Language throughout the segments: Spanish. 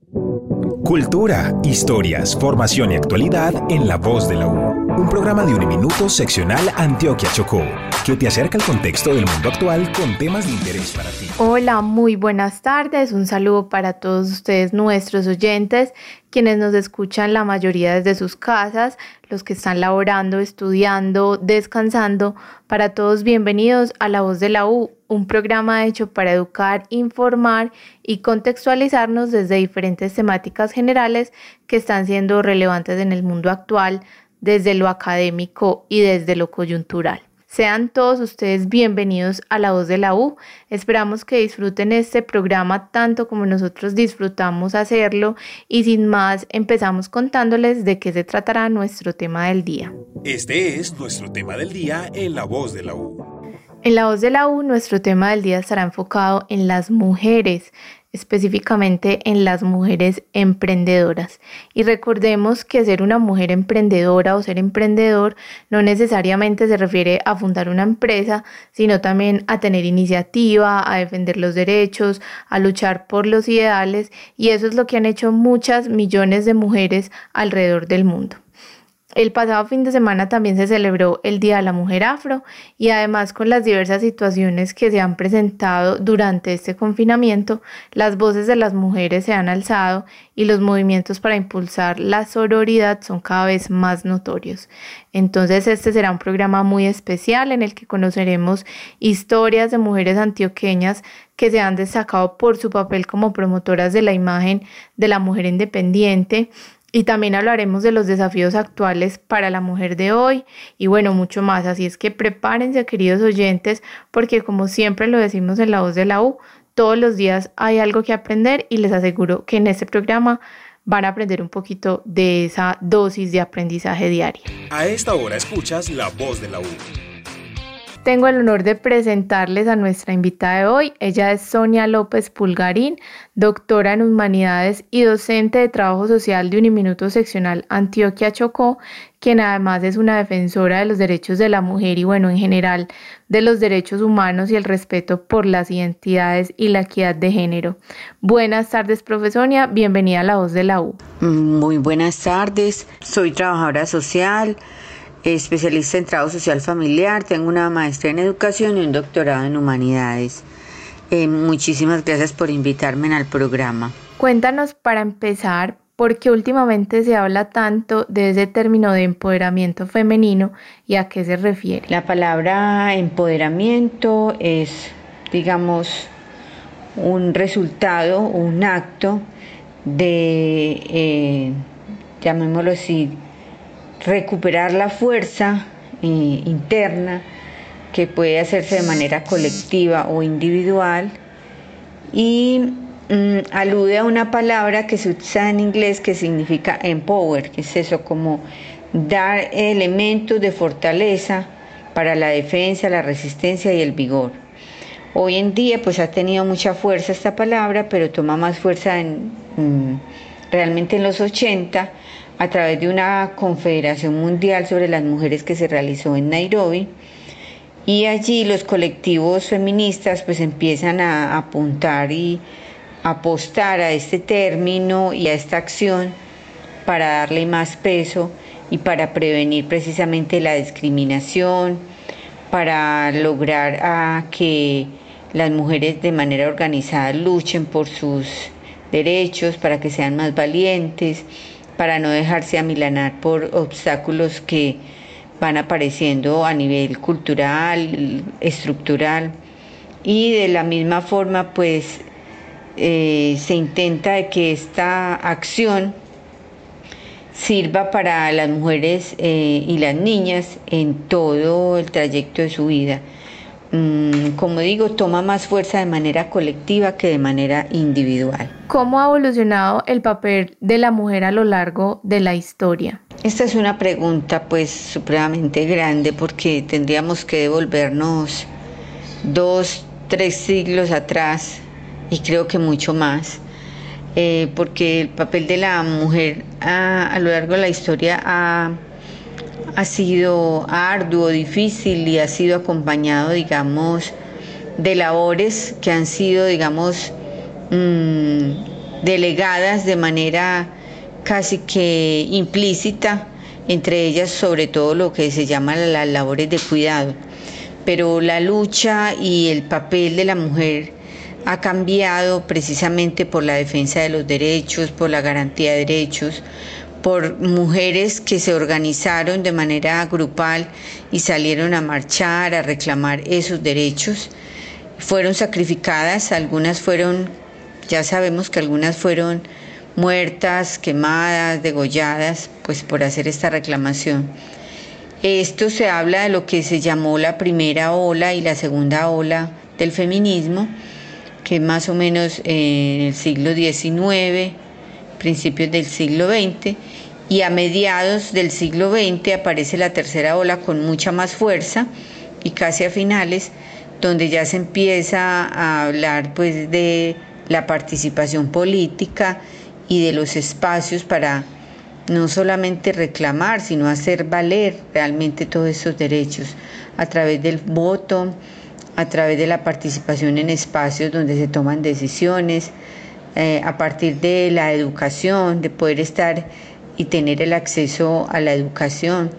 Cultura, historias, formación y actualidad en La Voz de la U. Un programa de Uniminuto seccional Antioquia Chocó, que te acerca al contexto del mundo actual con temas de interés para ti. Hola, muy buenas tardes. Un saludo para todos ustedes, nuestros oyentes, quienes nos escuchan la mayoría desde sus casas, los que están laborando, estudiando, descansando. Para todos, bienvenidos a La Voz de la U, un programa hecho para educar, informar y contextualizarnos desde diferentes temáticas generales que están siendo relevantes en el mundo actual, desde lo académico y desde lo coyuntural. Sean todos ustedes bienvenidos a La Voz de la U. Esperamos que disfruten este programa tanto como nosotros disfrutamos hacerlo y sin más empezamos contándoles de qué se tratará nuestro tema del día. Este es nuestro tema del día en La Voz de la U. En La Voz de la U, nuestro tema del día estará enfocado en las mujeres, específicamente en las mujeres emprendedoras. Y recordemos que ser una mujer emprendedora o ser emprendedor no necesariamente se refiere a fundar una empresa, sino también a tener iniciativa, a defender los derechos, a luchar por los ideales, y eso es lo que han hecho muchas millones de mujeres alrededor del mundo. El pasado fin de semana también se celebró el Día de la Mujer Afro y además con las diversas situaciones que se han presentado durante este confinamiento, las voces de las mujeres se han alzado y los movimientos para impulsar la sororidad son cada vez más notorios. Entonces este será un programa muy especial en el que conoceremos historias de mujeres antioqueñas que se han destacado por su papel como promotoras de la imagen de la mujer independiente. Y también hablaremos de los desafíos actuales para la mujer de hoy y bueno, mucho más. Así es que prepárense, queridos oyentes, porque como siempre lo decimos en La Voz de la U, todos los días hay algo que aprender y les aseguro que en este programa van a aprender un poquito de esa dosis de aprendizaje diaria. A esta hora escuchas La Voz de la U. Tengo el honor de presentarles a nuestra invitada de hoy. Ella es Sonia López Pulgarín, doctora en Humanidades y docente de Trabajo Social de Uniminuto Seccional Antioquia Chocó, quien además es una defensora de los derechos de la mujer y bueno, en general de los derechos humanos y el respeto por las identidades y la equidad de género. Buenas tardes, profe Sonia, bienvenida a La Voz de la U. Muy buenas tardes, soy trabajadora social, especialista en trabajo social familiar, tengo una maestría en educación y un doctorado en humanidades. Muchísimas gracias por invitarme al programa. Cuéntanos para empezar, ¿por qué últimamente se habla tanto de ese término de empoderamiento femenino y a qué se refiere? La palabra empoderamiento es, digamos, un resultado, un acto de, llamémoslo así, recuperar la fuerza interna que puede hacerse de manera colectiva o individual y alude a una palabra que se usa en inglés que significa empower, que es eso, como dar elementos de fortaleza para la defensa, la resistencia y el vigor. Hoy en día pues ha tenido mucha fuerza esta palabra, pero toma más fuerza realmente en los 80 a través de una confederación mundial sobre las mujeres que se realizó en Nairobi, y allí los colectivos feministas pues empiezan a apuntar y apostar a este término y a esta acción para darle más peso y para prevenir precisamente la discriminación, para lograr que las mujeres de manera organizada luchen por sus derechos, para que sean más valientes, para no dejarse amilanar por obstáculos que van apareciendo a nivel cultural, estructural, y de la misma forma pues se intenta de que esta acción sirva para las mujeres y las niñas en todo el trayecto de su vida. Como digo, toma más fuerza de manera colectiva que de manera individual. ¿Cómo ha evolucionado el papel de la mujer a lo largo de la historia? Esta es una pregunta pues supremamente grande porque tendríamos que devolvernos 2, 3 siglos atrás y creo que mucho más, porque el papel de la mujer a lo largo de la historia ha sido arduo, difícil y ha sido acompañado, digamos, de labores que han sido, digamos, delegadas de manera casi que implícita, entre ellas sobre todo lo que se llama las labores de cuidado. Pero la lucha y el papel de la mujer ha cambiado precisamente por la defensa de los derechos, por la garantía de derechos, por mujeres que se organizaron de manera grupal y salieron a marchar, a reclamar esos derechos. Fueron sacrificadas, algunas fueron, ya sabemos que algunas fueron muertas, quemadas, degolladas, pues por hacer esta reclamación. Esto se habla de lo que se llamó la primera ola y la segunda ola del feminismo, que más o menos en el siglo XIX, principios del siglo XX, y a mediados del siglo XX aparece la tercera ola con mucha más fuerza, y casi a finales, donde ya se empieza a hablar pues de la participación política y de los espacios para no solamente reclamar, sino hacer valer realmente todos esos derechos a través del voto, a través de la participación en espacios donde se toman decisiones, a partir de la educación, de poder estar y tener el acceso a la educación,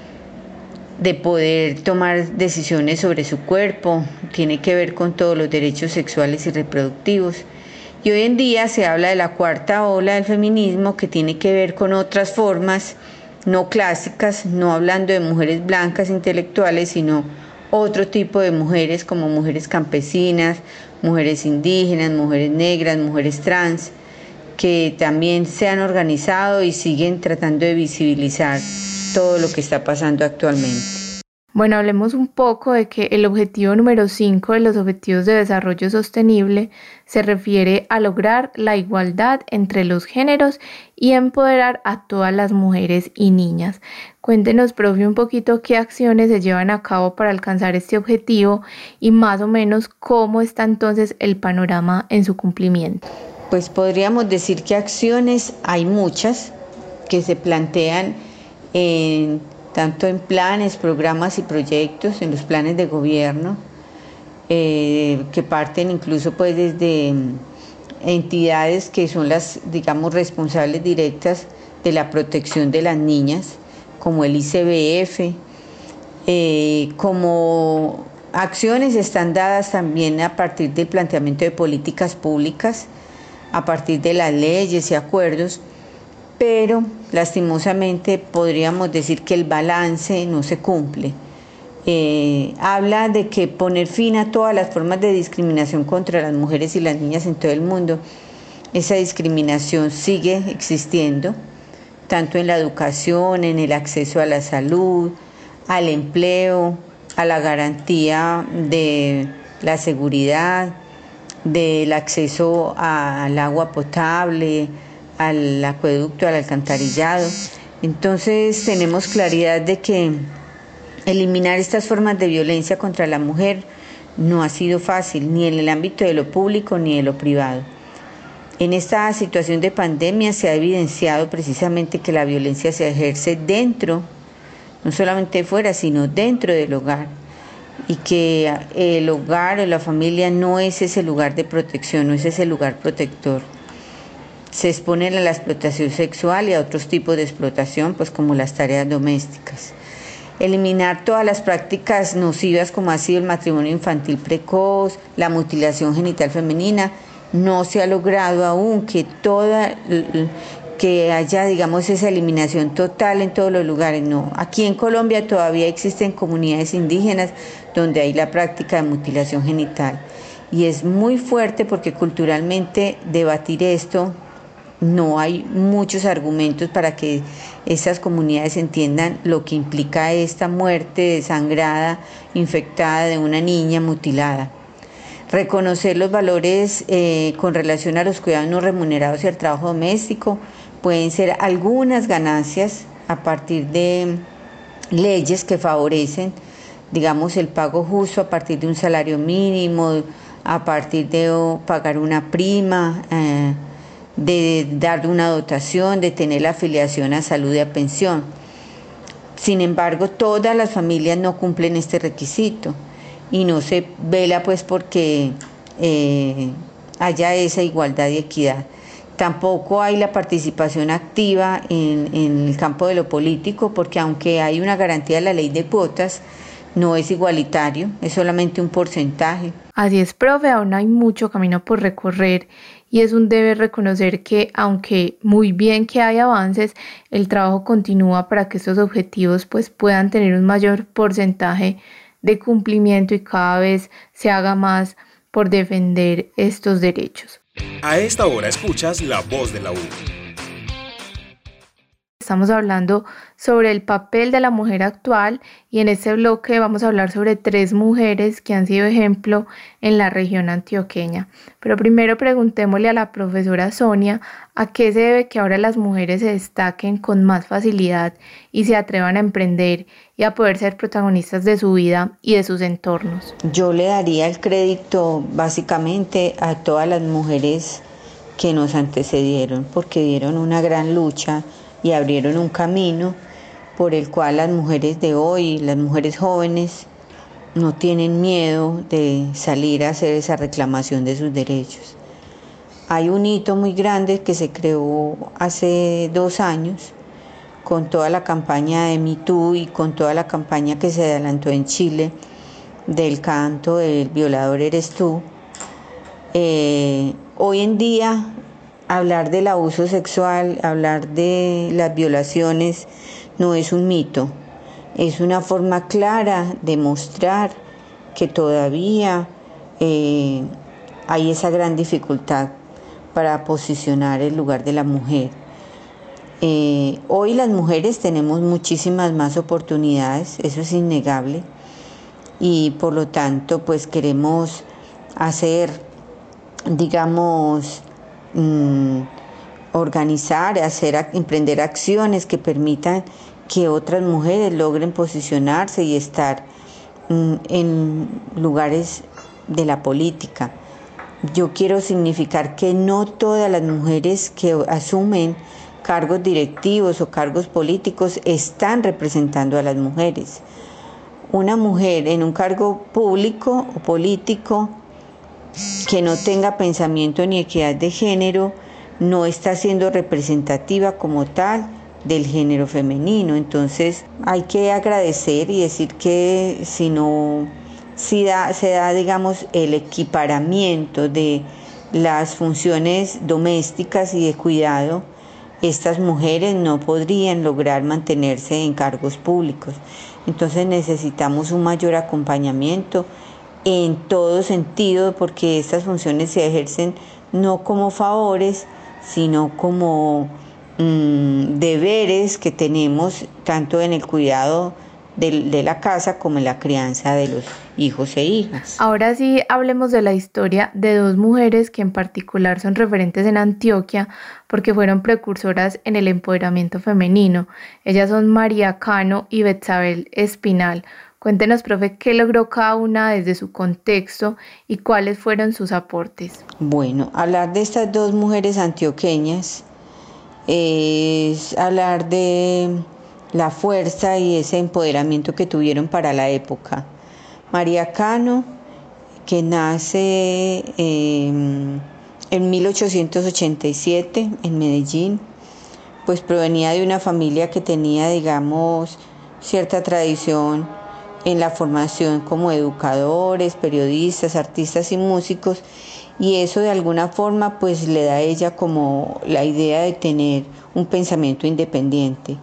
de poder tomar decisiones sobre su cuerpo, tiene que ver con todos los derechos sexuales y reproductivos. Y hoy en día se habla de la cuarta ola del feminismo, que tiene que ver con otras formas no clásicas, no hablando de mujeres blancas intelectuales, sino otro tipo de mujeres como mujeres campesinas, mujeres indígenas, mujeres negras, mujeres trans, que también se han organizado y siguen tratando de visibilizar todo lo que está pasando actualmente. Bueno, hablemos un poco de que el objetivo número 5 de los Objetivos de Desarrollo Sostenible se refiere a lograr la igualdad entre los géneros y empoderar a todas las mujeres y niñas. Cuéntenos, profe, un poquito qué acciones se llevan a cabo para alcanzar este objetivo y más o menos cómo está entonces el panorama en su cumplimiento. Pues podríamos decir que acciones hay muchas que se plantean tanto en planes, programas y proyectos, en los planes de gobierno, que parten incluso pues desde entidades que son las, digamos, responsables directas de la protección de las niñas, como el ICBF, como acciones están dadas también a partir del planteamiento de políticas públicas, a partir de las leyes y acuerdos, pero lastimosamente podríamos decir que el balance no se cumple. Habla de que poner fin a todas las formas de discriminación contra las mujeres y las niñas en todo el mundo. Esa discriminación sigue existiendo, tanto en la educación, en el acceso a la salud, al empleo, a la garantía de la seguridad, del acceso al agua potable, al acueducto, al alcantarillado. Entonces tenemos claridad de que eliminar estas formas de violencia contra la mujer no ha sido fácil, ni en el ámbito de lo público ni de lo privado. En esta situación de pandemia se ha evidenciado precisamente que la violencia se ejerce dentro, no solamente fuera, sino dentro del hogar, y que el hogar o la familia no es ese lugar de protección, no es ese lugar protector. Se exponen a la explotación sexual y a otros tipos de explotación, pues como las tareas domésticas. Eliminar todas las prácticas nocivas como ha sido el matrimonio infantil precoz, la mutilación genital femenina, no se ha logrado aún que haya, digamos, esa eliminación total en todos los lugares. No, aquí en Colombia todavía existen comunidades indígenas donde hay la práctica de mutilación genital. Y es muy fuerte porque culturalmente debatir esto, no hay muchos argumentos para que esas comunidades entiendan lo que implica esta muerte desangrada, infectada de una niña mutilada. Reconocer los valores con relación a los cuidados no remunerados y al trabajo doméstico pueden ser algunas ganancias a partir de leyes que favorecen, digamos, el pago justo a partir de un salario mínimo, a partir de pagar una prima, de dar una dotación, de tener la afiliación a salud y a pensión. Sin embargo, todas las familias no cumplen este requisito y no se vela pues porque haya esa igualdad y equidad. Tampoco hay la participación activa en el campo de lo político, porque aunque hay una garantía de la ley de cuotas, no es igualitario, es solamente un porcentaje. Así es, profe, aún hay mucho camino por recorrer y es un deber reconocer que, aunque muy bien que hay avances, el trabajo continúa para que estos objetivos pues puedan tener un mayor porcentaje de cumplimiento y cada vez se haga más por defender estos derechos. A esta hora escuchas La Voz de la U. Estamos hablando sobre el papel de la mujer actual y en este bloque vamos a hablar sobre 3 mujeres que han sido ejemplo en la región antioqueña. Pero primero preguntémosle a la profesora Sonia a qué se debe que ahora las mujeres se destaquen con más facilidad y se atrevan a emprender y a poder ser protagonistas de su vida y de sus entornos. Yo le daría el crédito básicamente a todas las mujeres que nos antecedieron, porque dieron una gran lucha y abrieron un camino por el cual las mujeres de hoy, las mujeres jóvenes, no tienen miedo de salir a hacer esa reclamación de sus derechos. Hay un hito muy grande que se creó hace 2 años con toda la campaña de Me Too y con toda la campaña que se adelantó en Chile del canto del violador eres tú. Hoy en día hablar del abuso sexual, hablar de las violaciones no es un mito, es una forma clara de mostrar que todavía hay esa gran dificultad para posicionar el lugar de la mujer. Hoy las mujeres tenemos muchísimas más oportunidades, eso es innegable, y por lo tanto pues queremos hacer, digamos, organizar, emprender acciones que permitan que otras mujeres logren posicionarse y estar en lugares de la política. Yo quiero significar que no todas las mujeres que asumen cargos directivos o cargos políticos están representando a las mujeres. Una mujer en un cargo público o político que no tenga pensamiento ni equidad de género no está siendo representativa como tal del género femenino. Entonces hay que agradecer y decir que si se da, digamos, el equiparamiento de las funciones domésticas y de cuidado, estas mujeres no podrían lograr mantenerse en cargos públicos. Entonces necesitamos un mayor acompañamiento en todo sentido, porque estas funciones se ejercen no como favores, sino como deberes que tenemos tanto en el cuidado de la casa como en la crianza de los hijos e hijas. Ahora sí, hablemos de la historia de 2 mujeres que en particular son referentes en Antioquia porque fueron precursoras en el empoderamiento femenino. Ellas son María Cano y Betsabel Espinal. Cuéntenos, profe, qué logró cada una desde su contexto y cuáles fueron sus aportes. Bueno, hablar de estas 2 mujeres antioqueñas es hablar de la fuerza y ese empoderamiento que tuvieron para la época. María Cano, que nace en 1887 en Medellín, pues provenía de una familia que tenía, digamos, cierta tradición en la formación como educadores, periodistas, artistas y músicos, y eso de alguna forma pues le da a ella como la idea de tener un pensamiento independiente.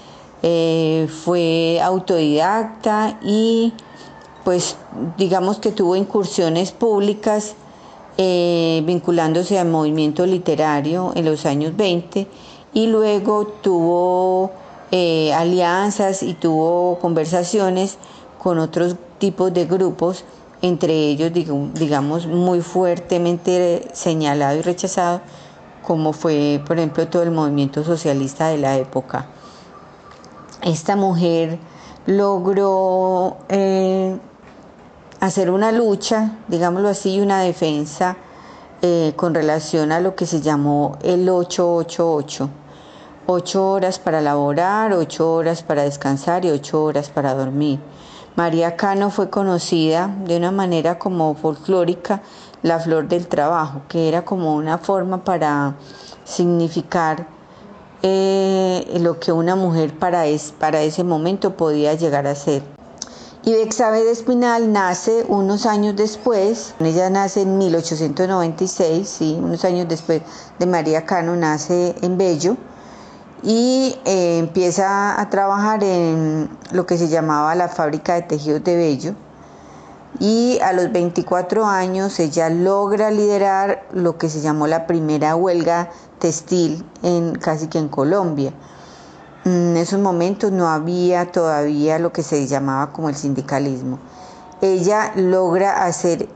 Fue autodidacta y pues digamos que tuvo incursiones públicas vinculándose al movimiento literario en los años 20 y luego tuvo alianzas y tuvo conversaciones con otros tipos de grupos, entre ellos digamos muy fuertemente señalado y rechazado como fue por ejemplo todo el movimiento socialista de la época. Esta mujer logró hacer una lucha, digámoslo así, una defensa con relación a lo que se llamó el 888. 8 horas para laborar, 8 horas para descansar y 8 horas para dormir. María Cano fue conocida de una manera como folclórica la flor del trabajo, que era como una forma para significar lo que una mujer para ese momento podía llegar a ser. Y Bexabe Espinal nace unos años después, ella nace en 1896, ¿sí? Unos años después de María Cano, nace en Bello y empieza a trabajar en lo que se llamaba la fábrica de tejidos de Bello, y a los 24 años ella logra liderar lo que se llamó la primera huelga textil casi que en Colombia. En esos momentos no había todavía lo que se llamaba como el sindicalismo. Ella logra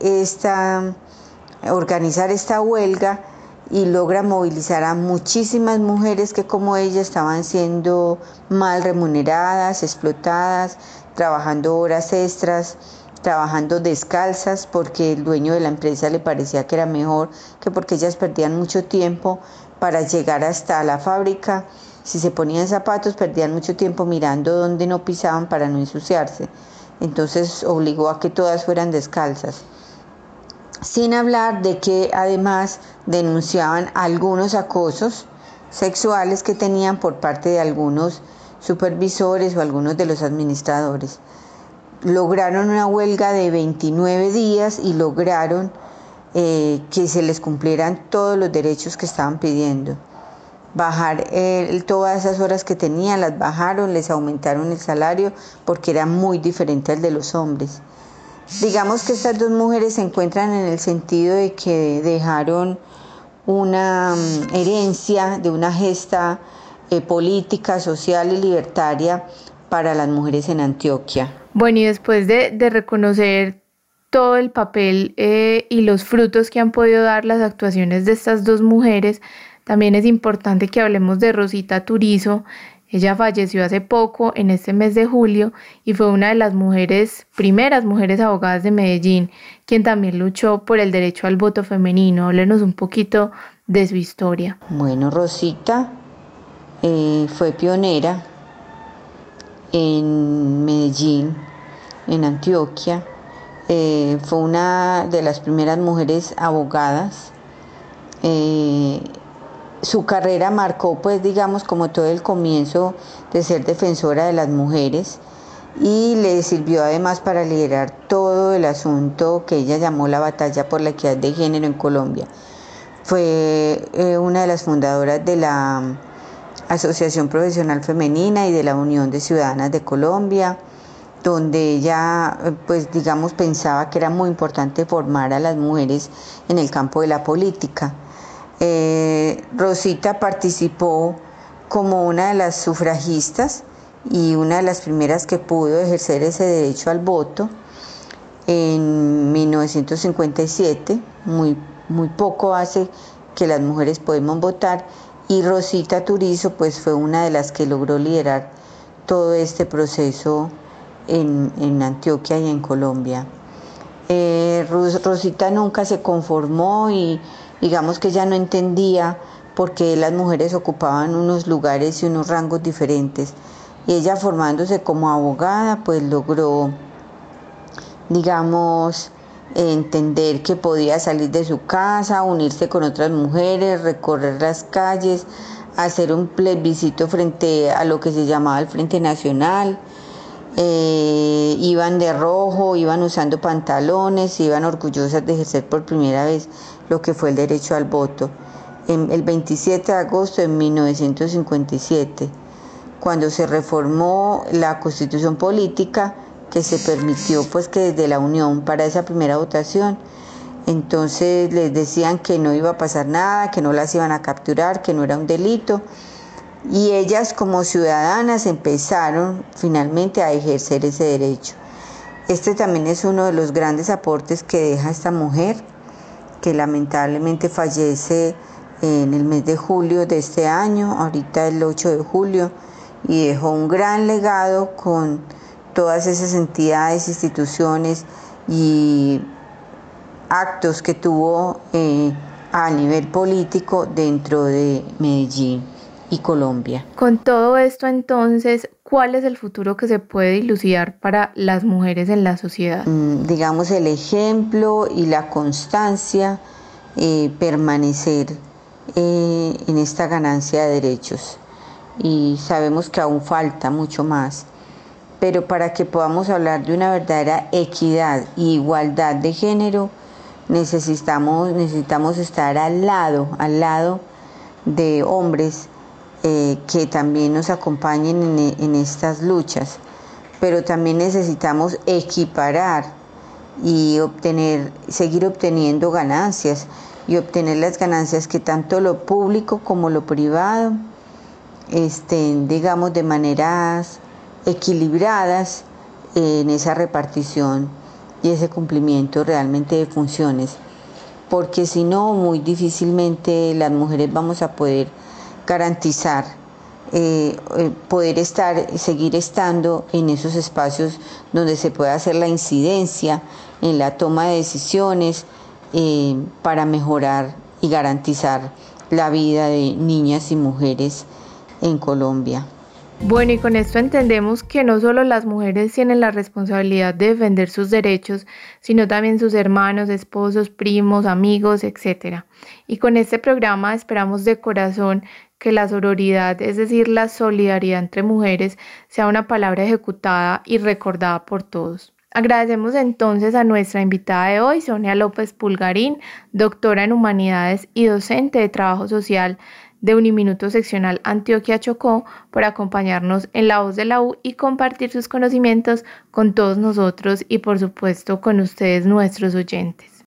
organizar esta huelga y logra movilizar a muchísimas mujeres que como ella estaban siendo mal remuneradas, explotadas, trabajando horas extras, trabajando descalzas porque el dueño de la empresa le parecía que era mejor, que porque ellas perdían mucho tiempo para llegar hasta la fábrica. Si se ponían zapatos, perdían mucho tiempo mirando dónde no pisaban para no ensuciarse. Entonces obligó a que todas fueran descalzas. Sin hablar de que además denunciaban algunos acosos sexuales que tenían por parte de algunos supervisores o algunos de los administradores. Lograron una huelga de 29 días y lograron que se les cumplieran todos los derechos que estaban pidiendo. Bajar todas esas horas que tenían, las bajaron, les aumentaron el salario porque era muy diferente al de los hombres. Digamos que estas dos mujeres se encuentran en el sentido de que dejaron una herencia de una gesta política, social y libertaria para las mujeres en Antioquia. Bueno, y después de reconocer todo el papel y los frutos que han podido dar las actuaciones de estas dos mujeres, también es importante que hablemos de Rosita Turizo. Ella falleció hace poco, en este mes de julio, y fue una de las primeras mujeres abogadas de Medellín, quien también luchó por el derecho al voto femenino. Háblenos un poquito de su historia. Bueno, Rosita fue pionera en Medellín, en Antioquia. Fue una de las primeras mujeres abogadas. Su carrera marcó, pues, digamos, como todo el comienzo de ser defensora de las mujeres, y le sirvió además para liderar todo el asunto que ella llamó la batalla por la equidad de género en Colombia. Fue una de las fundadoras de la Asociación Profesional Femenina y de la Unión de Ciudadanas de Colombia, donde ella, pues, digamos, pensaba que era muy importante formar a las mujeres en el campo de la política. Rosita participó como una de las sufragistas y una de las primeras que pudo ejercer ese derecho al voto en 1957, muy poco hace que las mujeres podemos votar, y Rosita Turizo pues fue una de las que logró liderar todo este proceso en Antioquia y en Colombia. Rosita nunca se conformó y digamos que ella no entendía por qué las mujeres ocupaban unos lugares y unos rangos diferentes. Y ella, formándose como abogada, pues logró, digamos, entender que podía salir de su casa, unirse con otras mujeres, recorrer las calles, hacer un plebiscito frente a lo que se llamaba el Frente Nacional. Iban de rojo, iban usando pantalones, iban orgullosas de ejercer por primera vez lo que fue el derecho al voto. El 27 de agosto de 1957, cuando se reformó la Constitución Política, que se permitió pues que desde la Unión para esa primera votación, entonces les decían que no iba a pasar nada, que no las iban a capturar, que no era un delito. Y ellas como ciudadanas empezaron finalmente a ejercer ese derecho. Este también es uno de los grandes aportes que deja esta mujer, que lamentablemente fallece en el mes de julio de este año, ahorita el 8 de julio, y dejó un gran legado con todas esas entidades, instituciones y actos que tuvo a nivel político dentro de Medellín y Colombia. Con todo esto, entonces, ¿cuál es el futuro que se puede dilucidar para las mujeres en la sociedad? Digamos, el ejemplo y la constancia, permanecer en esta ganancia de derechos. Y sabemos que aún falta mucho más. Pero para que podamos hablar de una verdadera equidad e igualdad de género, necesitamos estar al lado de hombres que también nos acompañen en estas luchas. Pero también necesitamos equiparar y seguir obteniendo ganancias y obtener las ganancias que tanto lo público como lo privado estén, digamos, de maneras equilibradas en esa repartición y ese cumplimiento realmente de funciones, porque si no, muy difícilmente las mujeres vamos a poder garantizar seguir estando en esos espacios donde se pueda hacer la incidencia en la toma de decisiones para mejorar y garantizar la vida de niñas y mujeres en Colombia. Bueno, y con esto entendemos que no solo las mujeres tienen la responsabilidad de defender sus derechos, sino también sus hermanos, esposos, primos, amigos, etc. Y con este programa esperamos de corazón que la sororidad, es decir, la solidaridad entre mujeres, sea una palabra ejecutada y recordada por todos. Agradecemos entonces a nuestra invitada de hoy, Sonia López Pulgarín, doctora en Humanidades y docente de Trabajo Social de Uniminuto Seccional Antioquia Chocó, por acompañarnos en La Voz de la U y compartir sus conocimientos con todos nosotros y por supuesto con ustedes, nuestros oyentes.